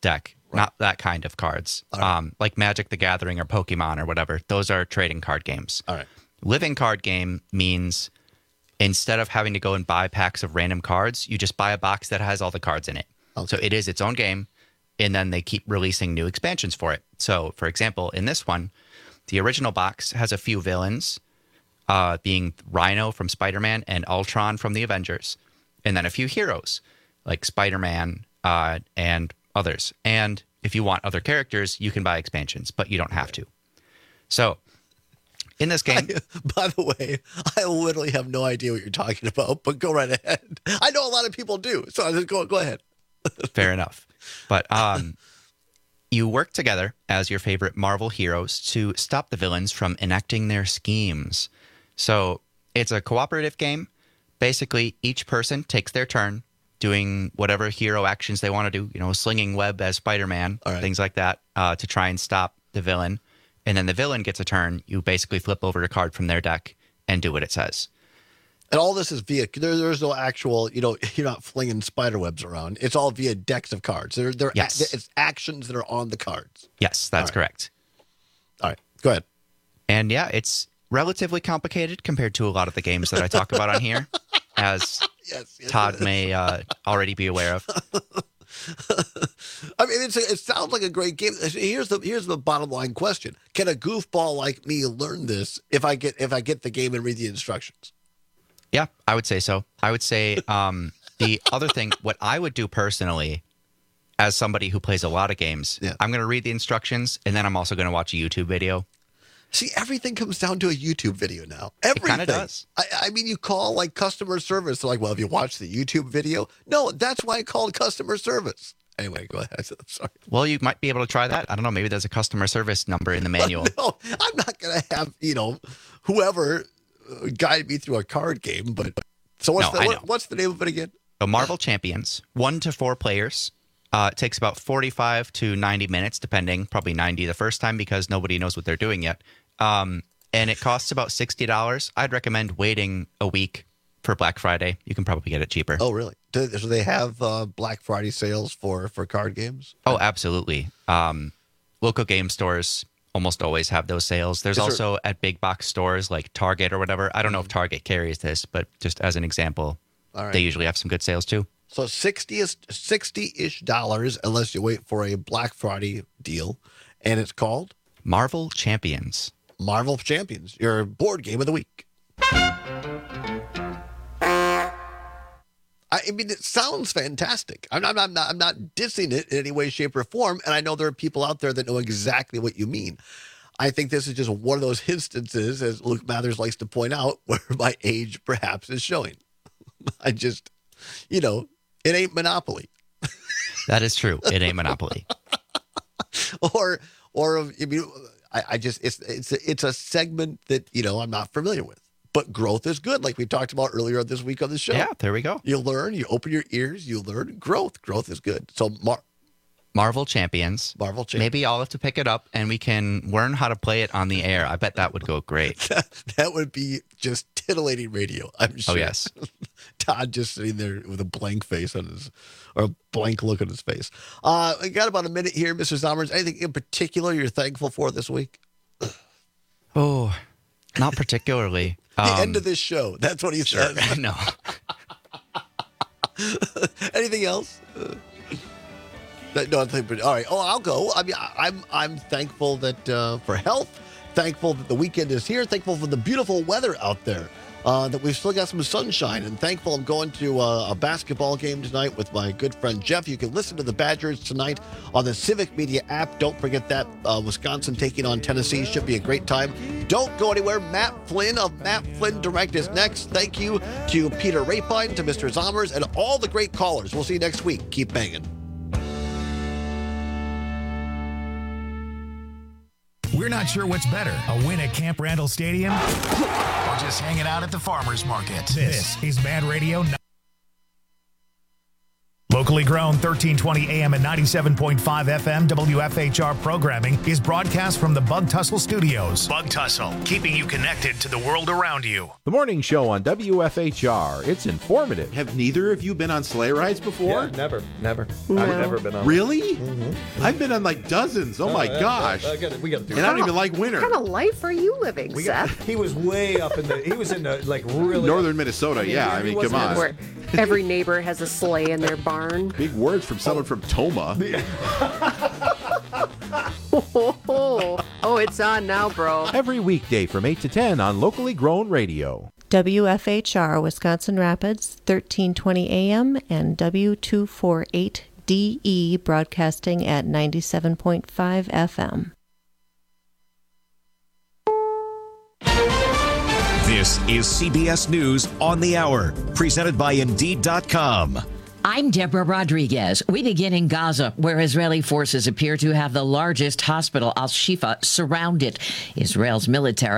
not that kind of cards. Like Magic the Gathering or Pokemon or whatever. Those are trading card games. All right. Living card game means instead of having to go and buy packs of random cards, you just buy a box that has all the cards in it. Okay. So it is its own game, and then they keep releasing new expansions for it. So, for example, in this one, the original box has a few villains, being Rhino from Spider-Man and Ultron from the Avengers, and then a few heroes like Spider-Man and others. And if you want other characters, you can buy expansions, but you don't have to. So in this game... By the way, I literally have no idea what you're talking about, but go right ahead. I know a lot of people do, so I just go ahead. Fair enough. But you work together as your favorite Marvel heroes to stop the villains from enacting their schemes. So it's a cooperative game. Basically, each person takes their turn doing whatever hero actions they want to do, slinging web as Spider-Man, things like that, to try and stop the villain. And then the villain gets a turn. You basically flip over a card from their deck and do what it says. And all this is via, there's no actual, you're not flinging spider webs around. It's all via decks of cards. Yes. It's actions that are on the cards. Yes, that's correct. All right, go ahead. And yeah, it's relatively complicated compared to a lot of the games that I talk about on here, as Todd may already be aware of. I mean, it sounds like a great game. Here's the bottom line question: can a goofball like me learn this if I get the game and read the instructions? Yeah, I would say so. I would say the other thing, what I would do personally, as somebody who plays a lot of games, I'm going to read the instructions, and then I'm also going to watch a YouTube video. See, everything comes down to a YouTube video now. Everything. It kind of does. I mean, you call like customer service. They're like, well, have you watched the YouTube video? No, that's why I called customer service. Anyway, go ahead. I'm sorry. Well, you might be able to try that. I don't know. Maybe there's a customer service number in the manual. No, I'm not going to have, whoever guide me through a card game. But so what's the name of it again? So Marvel Champions, 1 to 4 players. It takes about 45 to 90 minutes, depending. Probably 90 the first time because nobody knows what they're doing yet. And it costs about $60. I'd recommend waiting a week for Black Friday. You can probably get it cheaper. Oh, really? So they have Black Friday sales for card games? Oh, absolutely. Local game stores almost always have those sales. There's also at big box stores like Target or whatever. I don't know if Target carries this, but just as an example, they usually have some good sales too. So $60-ish unless you wait for a Black Friday deal. And it's called? Marvel Champions. Marvel Champions, your board game of the week. I mean, it sounds fantastic. I'm not dissing it in any way, shape, or form, and I know there are people out there that know exactly what you mean. I think this is just one of those instances, as Luke Mathers likes to point out, where my age perhaps is showing. I just, it ain't Monopoly. That is true. It ain't Monopoly. or I mean, I just it's a segment that I'm not familiar with. But growth is good, like we talked about earlier this week on the show. Yeah, there we go. You learn, you open your ears, you learn. Growth is good. So Marvel Champions. Maybe I'll have to pick it up and we can learn how to play it on the air. I bet that would go great. That would be just titillating radio, I'm sure. Oh, yes. Todd just sitting there with a blank face or a blank look on his face. We got about a minute here, Mr. Zommers. Anything in particular you're thankful for this week? Oh, not particularly. The end of this show. That's what he says. No. Anything else? No, all right. Oh, I'll go. I mean, I'm thankful that for health. Thankful that the weekend is here. Thankful for the beautiful weather out there. That we've still got some sunshine, and thankful I'm going to a basketball game tonight with my good friend Jeff. You can listen to the Badgers tonight on the Civic Media app. Don't forget that. Wisconsin taking on Tennessee should be a great time. Don't go anywhere. Matt Flynn of Matt Flynn Direct is next. Thank you to Peter Rapine, to Mr. Zommers, and all the great callers. We'll see you next week. Keep banging. We're not sure what's better, a win at Camp Randall Stadium or just hanging out at the farmer's market. This is Mad Radio. Locally grown 1320 AM and 97.5 FM WFHR programming is broadcast from the Bug Tussle Studios. Bug Tussle, keeping you connected to the world around you. The morning show on WFHR. It's informative. Have neither of you been on sleigh rides before? Yeah, never. No. I've never been on. Really? Mm-hmm. I've been on like dozens. Oh my gosh. We got to do and I don't even like winter. What kind of life are you living, Seth? He was way up in the, he was in the, like really. Northern Minnesota, yeah. I mean, come on. Where every neighbor has a sleigh in their barn. Big words from someone from Toma. Oh, it's on now, bro. Every weekday from 8 to 10 on Locally Grown Radio. WFHR, Wisconsin Rapids, 1320 AM and W248DE, broadcasting at 97.5 FM. This is CBS News on the Hour, presented by Indeed.com. I'm Deborah Rodriguez. We begin in Gaza, where Israeli forces appear to have the largest hospital, Al-Shifa, surrounded. Israel's military